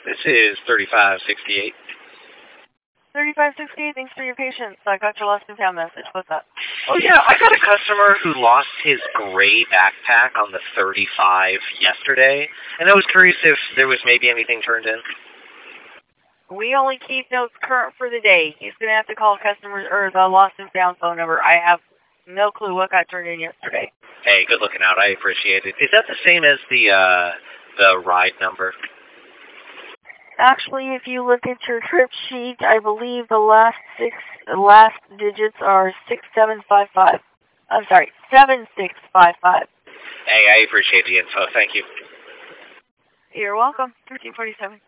This is 3568. 3568, thanks for your patience. I got your lost and found message. What's up? Oh, yeah, I got a customer who lost his gray backpack on the 35 yesterday, and I was curious if there was maybe anything turned in. We only keep notes current for the day. He's going to have to call customers or the lost and found phone number. I have no clue what got turned in yesterday. Hey, good looking out. I appreciate it. Is that the same as the ride number? Actually, if you look at your trip sheet, I believe the last digits are 6755. I'm sorry, 7655. Hey, I appreciate the info. Thank you. You're welcome. 1347.